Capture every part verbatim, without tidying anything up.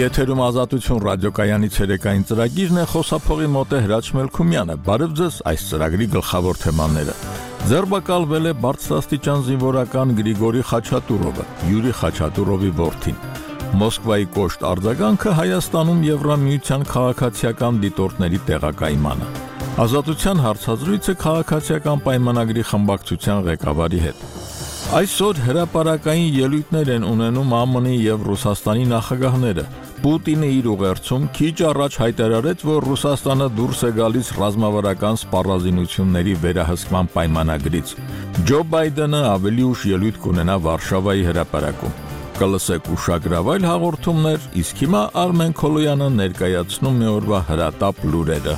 Եթերում ազատություն ռադիոկայանի ցերեկային ծրագիրն է, խոսափողի մոտ է Հրաչ Մելքումյանը։ Բարև ձեզ, այս ծրագրի գլխավոր թեմաները։ Ձերբակալվել է բարձրաստիճան զինվորական Գրիգորի Խաչատուրովը, Յուրի Խաչատուրովի որդին։ Մոսկվայի կոշտ արձագանքը Հայաստանում Եվրամիության քաղաքացիական դիտորդների տեղակայմանը։ Ազատության հարցազրույցը քաղաքացիական պայմանագրի խմբակցության ղեկավարի հետ։ Այսօր հրապարակային ելույթներ են ունենում ԱՄՆ-ի եւ Ռուսաստանի նախագահները։ Պուտինը իր ուղերձում քիչ առաջ հայտարարեց, որ Ռուսաստանը դուրս է գալիս ռազմավարական սպառազինությունների վերահսկման պայմանագրից։ Ջո Բայդենը ավելի ուշ ելույթ կունենա Վարշավայի հրապարակում։ Կլսեք ուշագրավայր հաղորդումներ, իսկ հիմա Արմեն Քոլոյանը ներկայացնում է օրվա հրատապ լուրերը։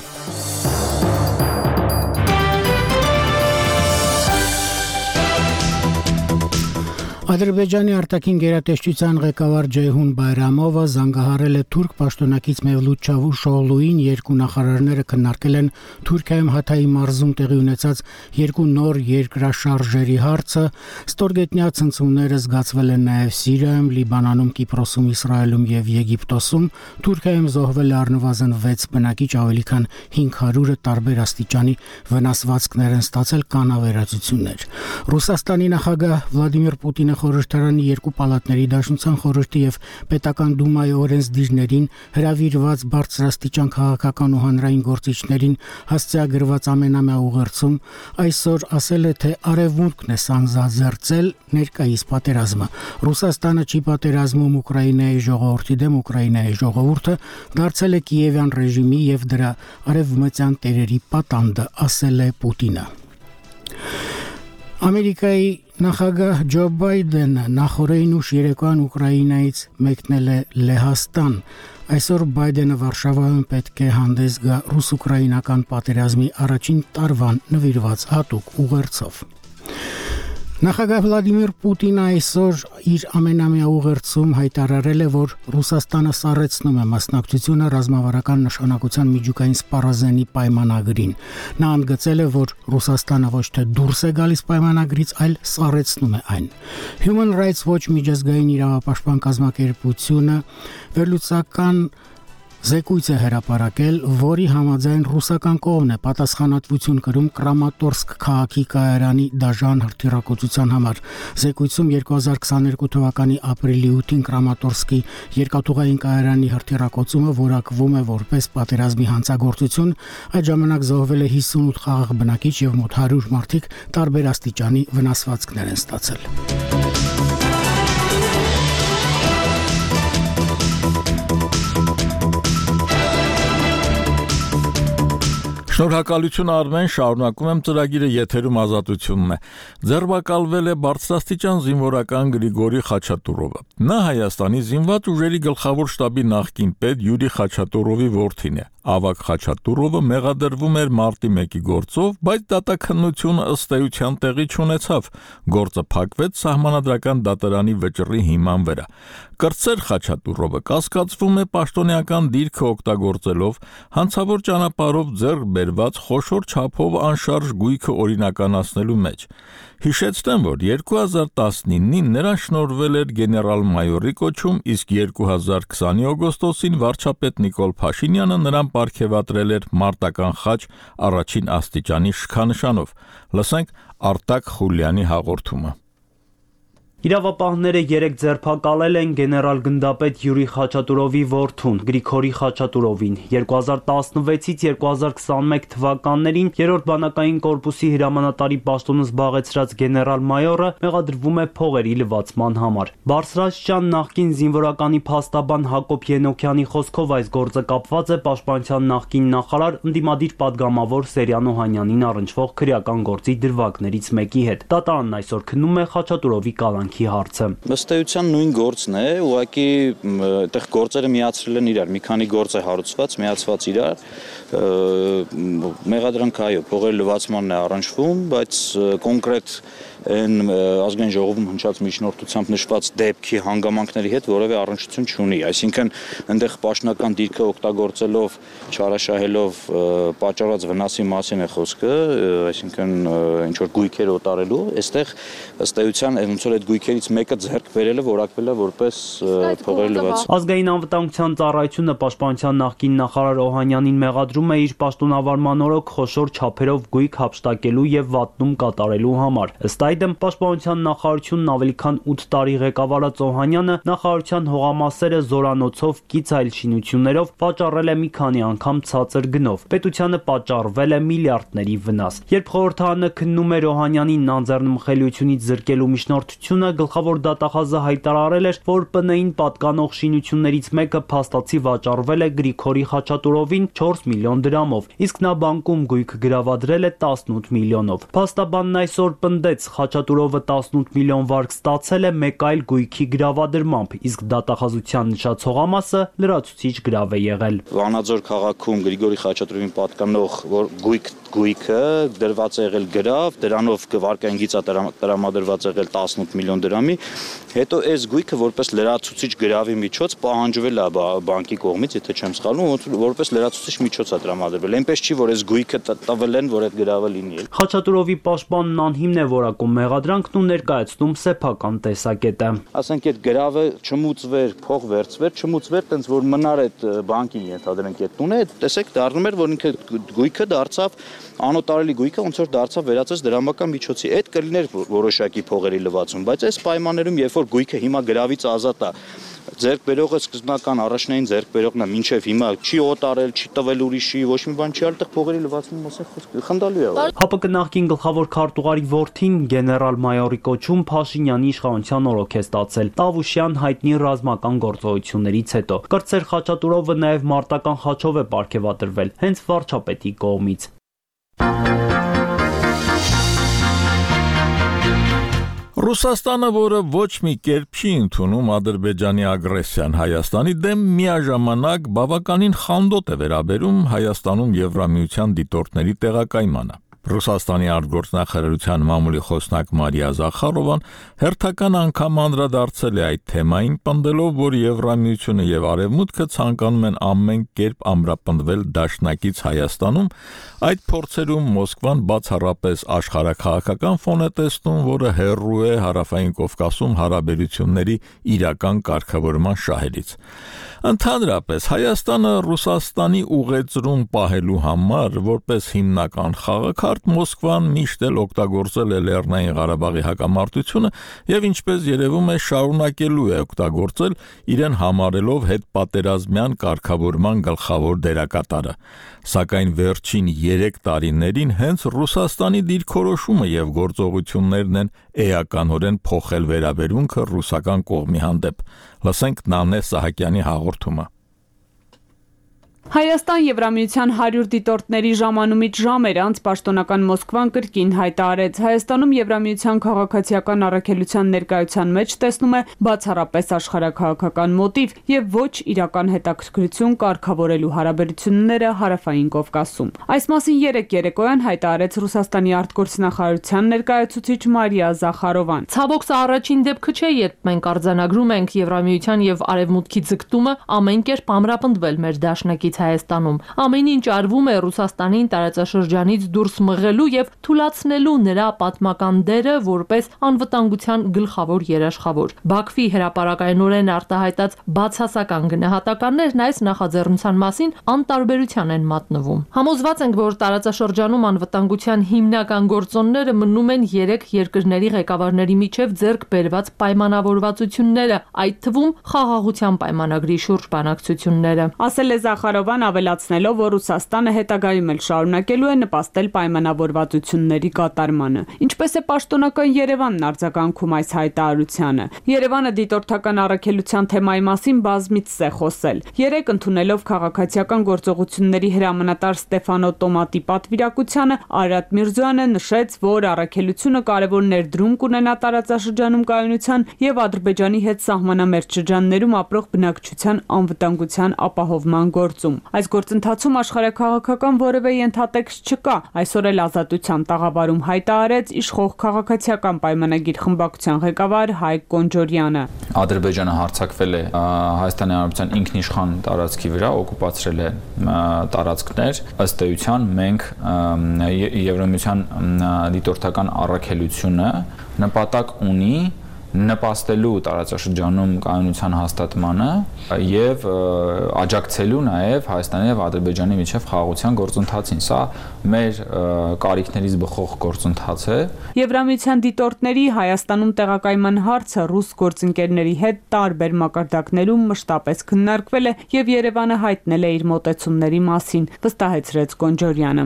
Ադրբեջանի արտաքին գերատեսչության ղեկավար Ջեյհուն Բայրամովը զանգահարել է թուրք պաշտոնակից Մևլութ Չավուշօղլուին, երկու նախարարները քննարկել են Թուրքիայում Հաթայի մարզում տեղի ունեցած երկու նոր երկրաշարժերի հարցը, ստորգետնյա ցնցումները զգացվել են նաև Սիրիայում, Լիբանանում, Կիպրոսում, Իսրայելում եւ Եգիպտոսում, Թուրքիայում զոհվել է առնվազն վեց բնակիչ, ավելի քան հինգ հարյուրը տարբեր աստիճանի վնասվածքներ են ստացել, կան ավերածություններ։ Ռուսաստանի նախագահ Վլադիմիր Պուտինը խորհրդարանի երկու պալատների դաշնության խորհրդի եւ պետական դումայի օրենսդիրներին հրավիրված բարձրաստիճան քաղաքական ու հանրային գործիչներին հասցեագրված ամենամյա ուղերձում այսօր ասել է, թե արևմուտքն է սանձազերծել ներկայիս պատերազմը։ Ռուսաստանը չի պատերազմում Ուկրաինայի ժողովրդի դեմ, Ուկրաինայի ժողովուրդը դարձել է Կիևյան ռեժիմի եւ դրա արևմտյան տերերի պատանդը, ասել է Պուտինը։ Ամերիկայի նախագահ Ջո Բայդենը նախորդին ուշ երեկոյան Ուկրաինայից մեկնել է Լեհաստան։ Այսօր Բայդենը Վարշավայում պետք է հանդես գա ռուս-ուկրաինական պատերազմի առաջին տարվան նվիրված հատուկ ուղերձով։ Նախագահ Վլադիմիր Պուտինը այսօր իր ամենամյա ուղերձում հայտարարել է, որ Ռուսաստանը սառեցնում է մասնակցությունը ռազմավարական նշանակության միջուկային սպառազենի պայմանագրին։ Նա ընդգծել է, որ Ռուսաստանը ոչ թե դուրս է գալիս պայմանագրից, այլ սառեցնում է այն։ Human Rights Watch միջազգային իրավապաշտպան կազմակերպությունը վերլուծական զեկույց է հրապարակել, որի համաձայն ռուսական կողմն է պատասխանատվություն կրում Կրամատորսկ քաղաքի կայարանի դաժան հրթիռակոծության համար։ Զեկույցում երկու հազար քսաներկու թվականի ապրիլի ութին Կրամատորսկի երկաթուղային կայարանի հրթիռակոծումը որակվում է որպես պատերազմի հանցագործություն։ Այդ ժամանակ զոհվել է հիսունութ խաղաղ բնակիչ եւ մոտ հարյուր մարդիկ տարբեր աստիճանի վնասվածքներ են ստացել։ Շնորհակալություն Արմեն, շարունակում եմ ծրագիրը, եթերում ազատությունն է։ Ձերբակալվել է բարձրաստիճան զինվորական Գրիգորի Խաչատուրովը։ Նա Հայաստանի զինված ուժերի գլխավոր շտաբի նախկին պետ Յուրի Խաչատուրովի որդին է։ Ավագ Խաչատուրովը մեղադրվում էր մարտի մեկի գործով, բայց դատաքննությունը ըստ էության տեղի չունեցավ։ Գործը փակվեց սահմանադրական դատարանի վճռի հիման վրա։ Կրտսեր Խաչատուրովը կասկածվում է պաշտոնեական դիրքը օգտագործելով հանցավոր ճանապարհով ձեռք բերված խոշոր չափով անշարժ գույքը օրինականացնելու մեջ։ Հիշեցնեմ, որ երկու հազար տասնինին նրան շնորհվել էր գեներալ-մայորի կոչում, իսկ երկու հազար քսանի օգոստոսին վարչապետ Նիկոլ Փաշինյանը նրան պարգևատրել էր մարտական խաչ առաջին աստիճանի շքանշանով։ Լսենք Արտակ Խուլյանի հաղորդումը։ Իրավապահները երեք ձերբակալել են գեներալ-գնդապետ Յուրի Խաչատուրովի որդուն Գրիգորի Խաչատուրովին։ երկու հազար տասնվեցից երկու հազար քսանմեկ թվականներին երրորդ բանակային կորպուսի հրամանատարի պաշտոնը զբաղեցրած գեներալ-մայորը մեղադրվում է փողերի լվացման համար։ Բարձրաստիճան նախկին զինվորականի փաստաբան Հակոբ Ենոքյանի խոսքով այս գործը կապված է պաշտպանության նախկին նախարար ընդդիմադիր պատգամավոր Սերյան Օհանյանին առնչվող քրեական գործի դրվագներից մեկի հետ։ Դատարանն այսօր քննում է Խաչատուրովի կալանքի հարցը։ Ըստ էության նույն գործն է, ուղղակի այդտեղ գործերը միացրել են իրար, մի քանի գործ է հարուցված, միացված իրար, մեղադրանք այո, փողերի լվացմանն է առնչվում, բայց կոնկրետ այն ազգային ժողովում հնչած միջնորդությամբ նշված դեպքի հանգամանքների հետ որևէ առնչություն չունի, այսինքն այնտեղ պաշտոնական դիրքը օգտագործելով, չարաշահելով պատճառած վնասի մասին է խոսքը, այսինքն ինչ որ գույքեր օտարելու, այստեղ ըստ էության ոնց որ այդ գույքը գույքերից մեկը ձեռք բերելը որակվել է որպես փողերի լվացում։ Ազգային անվտանգության ծառայությունը պաշտպանության նախկին նախարար Օհանյանին մեղադրում է իր պաշտոնավարման օրոք խոշոր չափերով գույք հափշտակելու եւ վատնում կատարելու համար։ Ըստ այդմ պաշտպանության նախարարությունն ավելի քան ութ տարի ղեկավարած Օհանյանը նախարարության հողամասերը զորանոցով կից այլ շինություններով վաճառել է մի քանի անգամ ցածր գնով։ Պետությանը պատճառվել է միլիարդների վնաս։ Երբ խորհրդարանը քննում էր Օհանյանին անձեռնմխելիությունից զրկելու միջնորդությունը, գլխավոր դատախազը հայտարարել էր, որ ՊՆ-ին պատկանող շինություններից մեկը փաստացի վաճառվել է Գրիգորի Խաչատուրովին չորս միլիոն դրամով, իսկ նա բանկում գույք գրավադրել է տասնութ միլիոնով։ Փաստաբանն այսօր պնդեց, Խաչատուրովը տասնութ միլիոն վարկ ստացել է մեկ այլ գույքի գրավադրմամբ, իսկ դատախազության նշած հողամասը լրացուցիչ գրավ է եղել։ Վանաձոր քաղաքում Գրիգորի Խաչատուրովին պատկանող որ գույք գույքը դրված է եղել գրավ, դրանով վարկային գիծ տրամադրված եղել տասնութ միլիոն դրամի, հետո այս գույքը որպես լրացուցիչ գրավի միջոց պահանջվել է բանկի կողմից, եթե չեմ սխալվում, որպես լրացուցիչ միջոց է տրամադրվել։ Այնպես չի, որ այս գույքը տվել են, որ այդ գրավը լինի։ Խաչատուրովի պաշտպանն անհիմն է որակում մեղադրանքն ու ներկայացնում սեփական տեսակետը։ Ասենք այդ գրավը չմուծվեր, փող վերցվեր, չմուծվեր, տենց որ մնար այդ բանկին ենթադրենք այդ տունը, տեսեք դառնում էր, որ ինքը գույքը դարձավ անօտարելի գույքը ոնց որ դարձավ վերածեց դրամական միջոցի։ Այդ կլիներ որոշակի փողերի լվացում, բայց այս պայմաններում երբ որ գույքը հիմա գրավից ազատ է, ձեռք բերողը սկզբնական առաջնային ձեռք բերողն է, մինչև հիմա չի օտարել, չի տվել ուրիշի, ոչ մի բան չի արել, այդտեղ փողերի լվացում ասել խոսքը խնդալու է։ ՀԱՊԿ նախկին գլխավոր քարտուղարի որդին գեներալ-մայորի կոչում Փաշինյանի իշխանության օրոք է ստացել։ Տավուշյան հայտնի ռազմական գործողություններից հետո Կրտսեր Խաչատուրովը նաև մարտական խաչով է պարգևատրվել, հենց վարչապետի կողմից։ Ռուսաստանը, որը ոչ մի կերպ չի ընդունում Ադրբեջանի ագրեսիան Հայաստանի դեմ, միաժամանակ բավականին խանդոտ է վերաբերում Հայաստանում Եվրամիության դիտորդների տեղակայմանը։ Ռուսաստանի արտգործնախարարության մամուլի խոսնակ Մարիա Զախարովան հերթական անգամ անդրադարձել է այդ թեմային, պնդելով, որ Եվրամիությունը եւ Արևմուտքը ցանկանում են ամեն կերպ ամրապնդվել դաշնակից Հայաստանում, այդ փորձերում Մոսկվան բացառապես աշխարհաքաղաքական ֆոն է տեսնում, որը հեռու է Հարավային Կովկասում հարաբերությունների իրական կարգավորման շահերից։ Ընդհանրապես Հայաստանը Ռուսաստանի ուղեծրում պահելու համար որպես հիմնական խաղաքարտ Մոսկվան միշտ էլ օգտագործել է Լեռնային Ղարաբաղի հակամարտությունը եւ ինչպես երևում է շարունակելու է օգտագործել, իրեն համարելով հետպատերազմյան կարգավորման գլխավոր դերակատարը։ Սակայն վերջին երեք տարիներին հենց Ռուսաստանի դիրքորոշումը եւ գործողություններն են էականորեն փոխել վերաբերունքը ռուսական կողմի հանդեպ։ Լսենք Նանե Սահակյանի հաղորդումը։ Հայաստան-Եվրամիության հարյուր դիտորդների ժամանումից ժամեր անց պաշտոնական Մոսկվան կրկին հայտարարեց Հայաստանում Եվրամիության քաղաքացիական առաքելության ներկայության մեջ տեսնում է բացառապես աշխարհաքաղաքական մոտիվ եւ ոչ իրական հետաքրքրություն կարգավորելու հարաբերությունները Հարավային Կովկասում։ Այս մասին երեկ երեկոյան հայտարարեց Ռուսաստանի արտգործնախարարության ներկայացուցիչ Մարիա Զախարովան։ Ցավոք սա առաջին դեպքը չէ, երբ մենք արձանագրում ենք Եվրամիության եւ Արևմուտքի ձգտումը ամեն կերպ ամրապնդվել մեր դաշնակից Հայաստանում։ Ամեն ինչ արվում է Ռուսաստանին տարածաշրջանից դուրս մղելու եւ թուլացնելու նրա պատմական դերը որպես անվտանգության գլխավոր երաշխավոր։ Բաքվի հրապարակայնորեն արտահայտած բացասական գնահատականներն այս նախաձեռնության մասին անտարբերության են մատնվում։ Համոզված ենք, որ տարածաշրջանում անվտանգության հիմնական գործոնները մնում են երեք երկրների ղեկավարների միջև ձեռք բերված պայմանավորվածությունները, այդ թվում խաղաղության պայմանագրի շուրջ բանակցությունները։ Ասել է Զախարովան, ավելացնելով, որ Ռուսաստանը հետագայում էլ շարունակելու է նպաստել պայմանավորվածությունների կատարմանը։ Ինչպես է պաշտոնական Երևանն արձագանքում այս հայտարարությանը։ Երևանը դիտորդական առաքելության թեմայի մասին բազմիցս է խոսել։ Երեկ ընդունելով քաղաքացիական գործողությունների հրամանատար Ստեփանո Տոմատի պատվիրակությանը, Արարատ Միրզոյանը նշեց, որ առաքելությունը կարևոր ներդրում կունենա տարածաշրջանում կայունության եւ Ադրբեջանի հետ սահմանամերձ շրջաններում ապրող բնակչության անվտանգության ապահովման գործում։ Այս գործընթացում աշխարհաքաղաքական որևէ ենթատեքստ չկա։ Այսօր էլ Ազատության տաղավարում հայտարարեց իշխող քաղաքացիական պայմանագիր խմբակցության ղեկավար Հայկ Կոնջորյանը։ Ադրբեջանը հարձակվել է Հայաստանի Հանրապետության ինքնիշխան տարածքի վրա, օկուպացրել է տարածքներ։ Ըստ էության մենք Եվրամիության դիտորդական առաքելությունը նպատակ ունի նպաստելու տարածաշրջանում կայունության հաստատմանը եւ աջակցելու նաեւ Հայաստանի եւ Ադրբեջանի միջև խաղաղության գործընթացին։ Սա մեր կարիքներից բխող գործընթաց է։ Եվրամիության դիտորդների Հայաստանում տեղակայման հարցը ռուս գործընկերների հետ տարբեր մակարդակներում մշտապես քննարկվել է եւ Երևանը հայտնել է իր մոտեցումների մասին, վստահեցրեց Կոնջորյանը։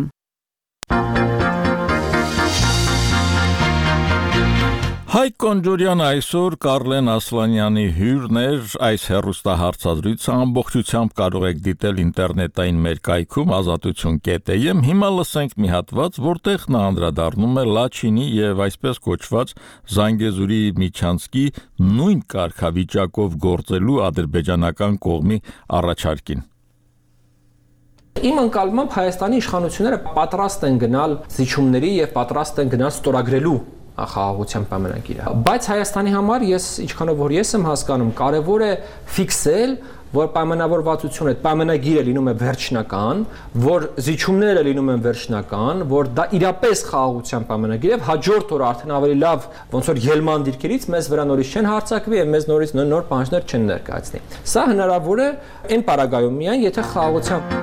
Հայկ Կոնջորյանը այսօր Կարլեն Ասլանյանի հյուրն էր, այս հեռուստահարցազրույցը ամբողջությամբ կարող եք դիտել ինտերնետային մեր կայքում ազատություն կետ է եմ, հիմա լսենք մի հատված, որտեղ նա անդրադառնում է Լաչինի եւ այսպես կոչված Զանգեզուրի միջանցքի նույն կարգավիճակով գործելու ադրբեջանական կողմի առաջարկին։ Իմ ընկալմամբ Հայաստանի իշխանությունները պատրաստ են գնալ զիջումների եւ պատրաստ են գնալ ստորագրելու խաղաղության պայմանագիրը։ Բայց Հայաստանի համար ես ինչքանով որ ես եմ հասկանում, կարևոր է ֆիքսել, որ պայմանավորվածությունը, պայմանագիրը լինում է վերջնական, որ զիջումները լինում են վերջնական, որ դա իրապես խաղաղության պայմանագիր է, հաջորդ օրը արդեն ավելի լավ ոնց որ ելման դիրքերից մեզ վրա նորից չեն հարձակվի եւ մեզ նորից նոր պահանջներ չեն ներկայացնի։ Սա հնարավոր է այն պարագայում միայն, եթե խաղաղության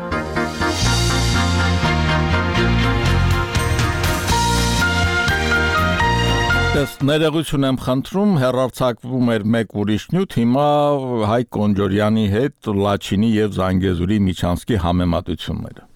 Ես ներողություն եմ խնդրում, հեռարձակվում էր մեկ ուրիշ նյութ, հիմա Հայկ Կոնջորյանի հետ Լաչինի եւ Զանգեզուրի միջանցքի համեմատությունները։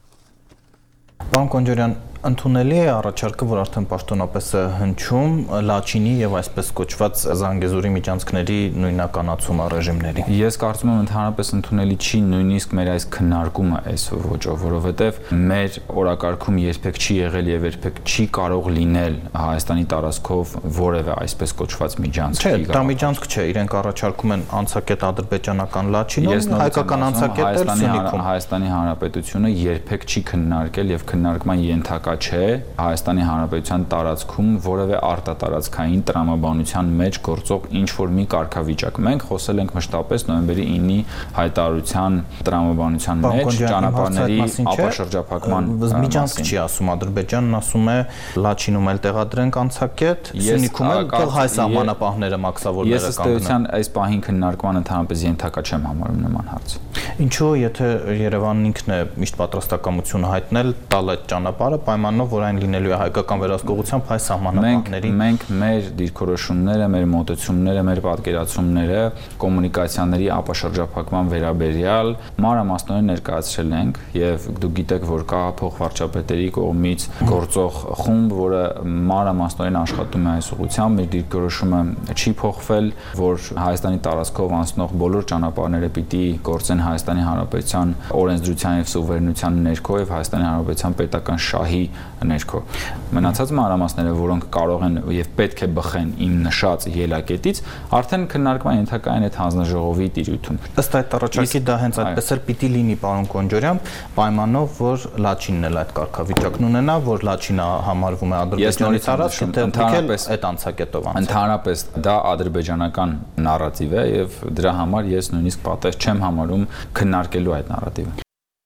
Պարոն Կոնջորյան, ընդունելի է առաջարկը, որ արդեն պաշտոնապես է հնչում Լաչինի եւ այսպես կոչված Զանգեզուրի միջանցքների նույնականացումը ռեժիմների։ Ես կարծում եմ ընդհանրապես ընդունելի չի նույնիսկ մեր այս քննարկումը այս ոճով, որովհետեւ մեր օրակարգում երբեք չի եղել եւ երբեք չի կարող լինել Հայաստանի տարածքով որևէ այսպես կոչված միջանցք։ Չէ, դա միջանցք չէ, իրենք առաջարկում են անցակետ ադրբեջանական Լաչինում, հայկական անցակետ էլ Սյունիքում։ Հայաստանի Հանրապետությունը երբեք չի քննարկել եւ քննարկման ենթակա չէ Հայաստանի Հանրապետության տարածքում որևէ արտատարածքային տրամաբանության մեջ գործող ինչ-որ մի կարգավիճակ։ Մենք խոսել ենք մշտապես նոյեմբերի ինի հայտարարության տրամաբանության մեջ ճանապարհների ապաշրջափակման միջանցք չի ասում, Ադրբեջանն ասում է Լաչինում էլ տեղադրենք անցակետ, Սյունիքում էլ թող հայ սահմանապահները մաքսավորները կանգնեն։ Ես ըստ էության այս պահին քննարկման ընդհանրապես ենթակա չեմ համարում նման հարց։ Ինչու, եթե Երևանն ինքն է միշտ պատրաստակամություն հայտնել տալ այդ ճանապարհը պայմանով, որ այն լինելու է հայկական վերահսկողությամբ հայ սահմանապահների։ Մենք մեր դիրքորոշումները, մեր մոտեցումները, մեր պատկերացումները կոմունիկացիաների ապաշրջափակման վերաբերյալ մանրամասնորեն ներկայացրել ենք եւ դուք գիտեք, որ կա փոխվարչապետերի կողմից գործող խումբ, որը մանրամասնորեն աշխատում է այս ուղղությամբ։ Մեր դիրքորոշումը չի փոխվել, որ Հայաստանի տարածքով անցնող բոլոր ճանապարհները պիտի գործեն Հայաստանի Հանրապետության օրենսդրության եւ սուվերենության ներքո եւ Հայաստանի Հանրապետության պետական շահի ներքո։ Մնացած մանրամասները, որոնք կարող են եւ պետք է բխեն իմ նշած ելակետից, արդեն քննարկման ենթակա են այդ հանձնաժողովի տիրույթում։ Ըստ այդ առաջարկի դա հենց այդպես էլ պիտի լինի, պարոն Կոնջորյան, պայմանով, որ Լաչինն էլ այդ կարգավիճակն ունենա, որ Լաչինը համարվում է Ադրբեջանի տարածք, ընդհանրապես այդ անցակետով անցել։ Ընդհանրապես դա ադրբեջանական նարատիվ է եւ դրա համար ես նույնիսկ պատեհ չեմ համարում քննարկելու այդ նարատիվը։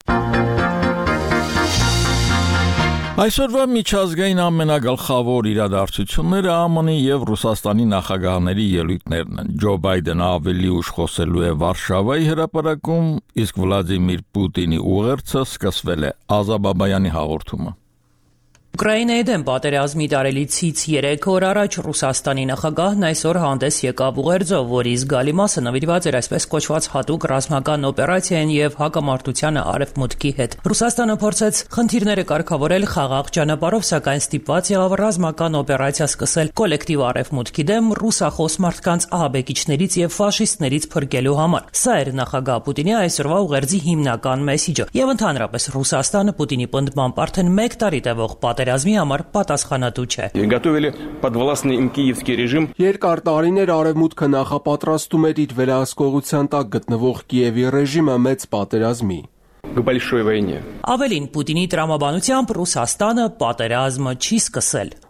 Այսօրվա միջազգային ամենագլխավոր իրադարձությունները ԱՄՆ-ի եւ Ռուսաստանի նախագահների ելույթներն են։ Ջո Բայդենը ավելի ուշ խոսելու է Վարշավայի հրապարակում, իսկ Վլադիմիր Պուտինի ուղերձը սկսվել է։ Ազաբաբայանի հաղորդումը։ Ուկրաինայի դեմ պատերազմի տարելիցից երեք օր առաջ Ռուսաստանի նախագահն այսօր հանդես եկավ ուղերձով, որի զգալի մասը նվիրված էր այսպես կոչված հատուկ ռազմական օպերացիային եւ հակամարտությանը արևմուտքի հետ։ Ռուսաստանը փորձեց խնդիրները կարգավորել խաղաղ ճանապարհով, սակայն ստիպված եղավ ռազմական օպերացիա սկսել կոլեկտիվ արևմուտքի դեմ ռուսախոս մարդկանց ահաբեկիչներից եւ ֆաշիստներից փրկելու համար։ Սա էր նախագահ Պուտինի այսօրվա ուղերձի հիմնական մեսիջը։ Եվ ընդհանրապես Ռուսաստանը Պուտինի պնդմամբ արդեն մեկ տարի տևող պատերազմի համար պատասխանատու չէ։ Երկար տարիներ արևմուտքը նախապատրաստում էր իր վերահսկողության տակ գտնվող Կիևի ռեժիմը մեծ պատերազմի։ Ավելին, Պուտինի տրամաբանությամբ Ռուսաստանը պատերազմը չի սկսել։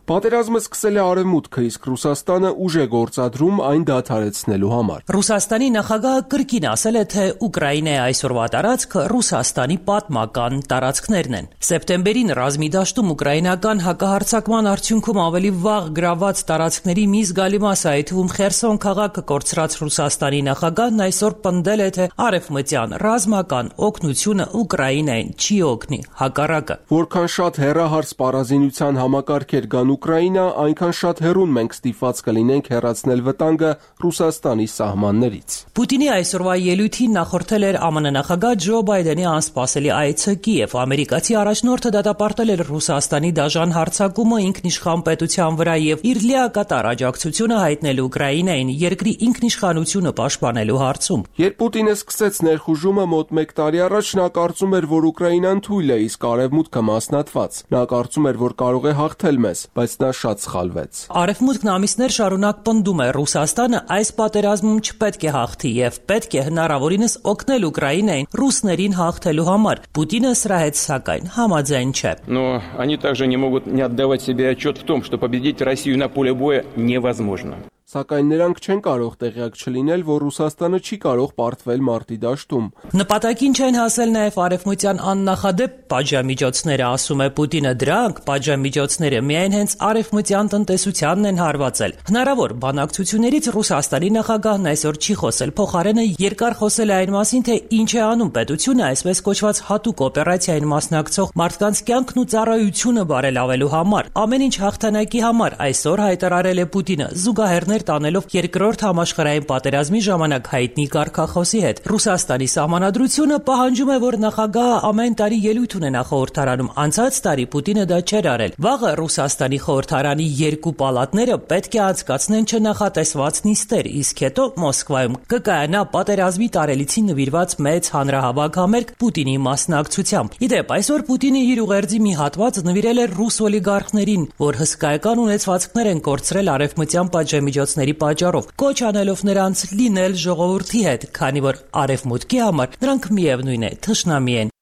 Պատերազմը սկսել է Արևմուտքը, իսկ Ռուսաստանը ուժ է գործադրում այն դադարեցնելու համար։ Ռուսաստանի նախագահը կրկին ասել է, թե Ուկրաինայի այսօրվա տարածքը Ռուսաստանի պատմական տարածքներն են։ Սեպտեմբերին ռազմի դաշտում ուկրաինական հակահարձակման արդյունքում ավելի վաղ գրաված տարածքների մի զգալի մասը, այդ թվում Խերսոն քաղաքը կորցրած Ռուսաստանի նախագահն այսօր պնդել է, թե արևմտյան ռազմական օգնությունը Ուկրաինային չի օգնի, հակառակը։ Որքան շատ հեռահար սպառազինության համակարգեր կան Ուկրաինա, այնքան շատ հեռուն մենք ստիպված կլինենք հեռացնել վտանգը Ռուսաստանի սահմաններից։ Պուտինի այսօրվա ելույթին նախորդել էր ԱՄՆ նախագահ Ջո Բայդենի անսպասելի այցը Կիև։ Ամերիկացի առաջնորդը դատապարտել էր Ռուսաստանի դաժան հարձակումը ինքնիշխան պետության վրա եւ իր լիակատար աջակցությունը հայտնել Ուկրաինային երկրի ինքնիշխանությունը պաշտպանելու հարցում։ Երբ Պուտինը սկսեց ներխուժումը մոտ մեկ տարի առաջ, նա կարծում էր, որ Ուկրաինան թույլ է, իսկ Արևմուտքը մասնատված։ Նա կարծում էր, որ կարող է հաղթել մեզ, բայց նա շատ սխալվեց։ Արևմուտքն ամիսներ շարունակ պնդում է Ռուսաստանը այս պատերազմում չպետք է հաղթի եւ պետք է հնարավորինս օգնել Ուկրաինային ռուսներին հաղթելու համար։ Պուտինը սրա հետ սակայն համաձայն չէ։ Но они также не могут не отдавать себе отчет в том, что победить Россию на поле боя невозможно. Սակայն նրանք չեն կարող տեղյակ չլինել, որ Ռուսաստանը չի կարող պարտվել մարտի դաշտում։ Նպատակին չեն հասել նաև արևմտյան աննախադեպ պատժամիջոցները, ասում է Պուտինը։ Դրանք պատժամիջոցները միայն հենց արևմտյան տնտեսությանն են հարվածել։ Հնարավոր բանակցություններից Ռուսաստանի նախագահն այսօր չի խոսել, փոխարենը երկար խոսել է այն մասին, թե ինչ է անում պետությունը այսպես կոչված հատուկ օպերացիային մասնակցող մարդկանց կյանքն ու ծառայությունը բարելավելու համար։ Ամեն ինչ հաղթանակի համար, այսօր հայտարարել է Պուտինը, զուգահեռներ տանելով երկրորդ համաշխարհային պատերազմի ժամանակ հայտնի կարգախոսի հետ։ Ռուսաստանի սահմանադրությունը պահանջում է, որ նախագահը ամեն տարի ելույթ ունենա խորհրդարանում։ Անցած տարի Պուտինը դա չէր արել։ Վաղը Ռուսաստանի խորհրդարանի երկու պալատները պետք է անցկացնեն չնախատեսված նիստեր, իսկ հետո Մոսկվայում կկայանա պատերազմի տարելիցին նվիրված մեծ հանրահավաք համերգ Պուտինի մասնակցությամբ։ Իդեպ այսօր Պուտինը իր ուղերձի մի հատված նվիրել է ռուս օլիգարխներին, որ հսկայական ունեցվածքներ են կորցրել արևմտյան պատժամիջոցների պատճառով, կոչ անելով նրանց լինել ժողովրդի հետ, քանի որ արևմուտքի համար նրանք միևնույն է թշնամի են։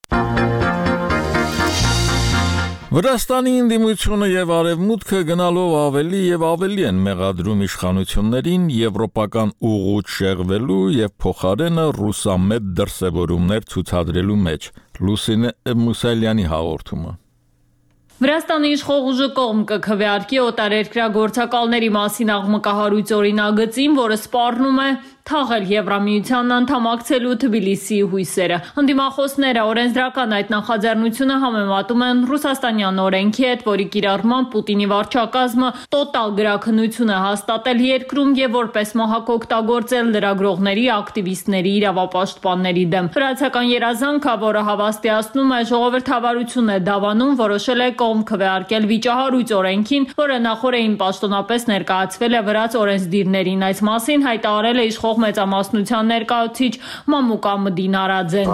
Վրաստանի ընդդիմությունը եւ Արևմուտքը գնալով ավելի եւ ավելի են մեղադրում իշխանություններին եվրոպական ուղղուց շեղվելու եւ փոխարենը ռուսամետ դրսևորումներ ցուցադրելու մեջ։ Լուսինե Մուսալյանի հաղորդումը։ Վրաստանի իշխող ուժը կողմ կքվեարկի օտարերկրագործակալների մասին աղմկահարույց օրինագծին, որը սպառնում է թաղել Եվրամիությանն անդամակցելու Թբիլիսիի հույսերը։ Ընդդիմախոսները օրենսդրական այդ նախաձեռնությունը համեմատում են ռուսաստանյան օրենքի հետ, որի կիրառմամբ Պուտինի վարչակազմը տոտալ գրաքննություն է հաստատել երկրում եւ որպես մահակ օգտագործել լրագրողների, ակտիվիստների, իրավապաշտպանների դեմ։ Վրացական երազանքը, որը հավաստիացնում է ժողովրդավարություն է դավանում, որոշել է կողմ քվեարկել վիճահարույց օրենքին, որը նախորդին պաշտոնապես ներկայացվել է վրաց օրենսդիրներին։ Այս մասին հայտարարել է իշխող մեծամասնության ներկայացուցիչ Մամուկա Մդինարաձեն։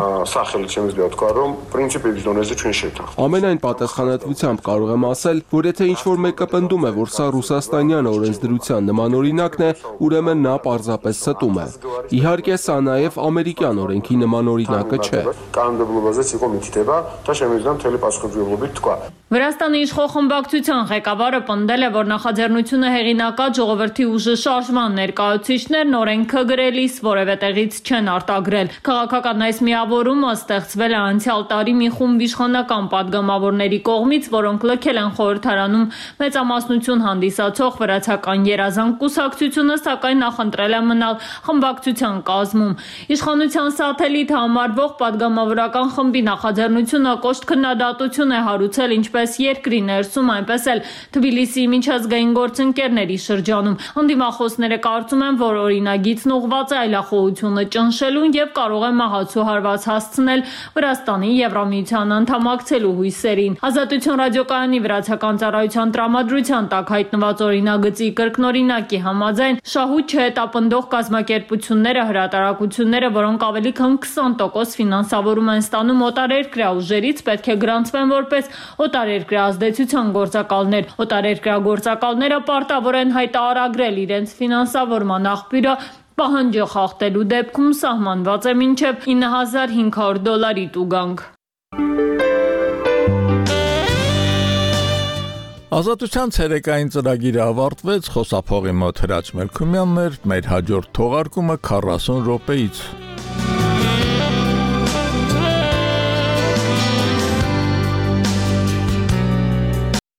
Ամենայն պատասխանատվությամբ կարող եմ ասել, որ եթե ինչ-որ մեկը պնդում է, որ սա ռուսաստանյան օրենսդրության նման օրինակն է, ուրեմն նա պարզապես ստում է։ Իհարկե, սա նաև ամերիկյան օրենքի նման օրինակը չէ։ Վրաստանի իշխող խմբակցության ղեկավարը պնդել է, որ նախաձեռնությունը հեղինակած ժողովրդի ուժը շարժման ներկայացուցիչներն օրենքը գրելիս որևէ տեղից չեն արտագրել։ Քաղաքական այս միավորումը ստեղծվել է անցյալ տարի մի խումբ իշխանական падգամավորների կողմից, որոնք լքել են խորհրդարանում մեծամասնություն հանդիսացող վրացական երազանք կուսակցությունը, սակայն նախընտրել է մնալ խմբակցության կազմում։ Իշխանության սաթելիտ համարվող падգամավորական խմբի նախաձեռնությունը կոշտ քննադատություն է հարուցել ինչպես երկրի ներսում, այնպես էլ Թբիլիսիի միջազգային գործընկերների շրջանում։ Ընդդիմախոսները կարծում են, որ օրինագիծն ուղղված է այլախոհությունը ճնշելուն եւ կարող է մահացու հարված հասցնել Վրաստանի Եվրամիության անդամակցելու հույսերին։ Ազատություն ռադիոկայանի վրացական ծառայության տրամադրության տակ հայտնված օրինագծի կրկնօրինակի համաձայն շահույթ չհետապնդող կազմակերպությունները, հրատարակությունները, որոնք ավելի քան քսան տոկոս ֆինանսավորում են ստանում օտարերկրյա ուժերից, պետք է գրանցվեն որպես օտարերկրյա ազդեցության գործակալներ։ Օտարերկրյա գործակալները պարտավոր են հայտարարել իրենց ֆինանսավորման աղբյուրը պահանջը խախտելու դեպքում սահմանված է մինչև ինը հազար հինգ հարյուր դոլարի տուգանք։ Ազատության ցերեկային ծրագիրը ավարտվեց, խոսափողի մոտ Հրաչ Մելքումյանն էր, մեր հաջորդ թողարկումը քառասուն րոպեից։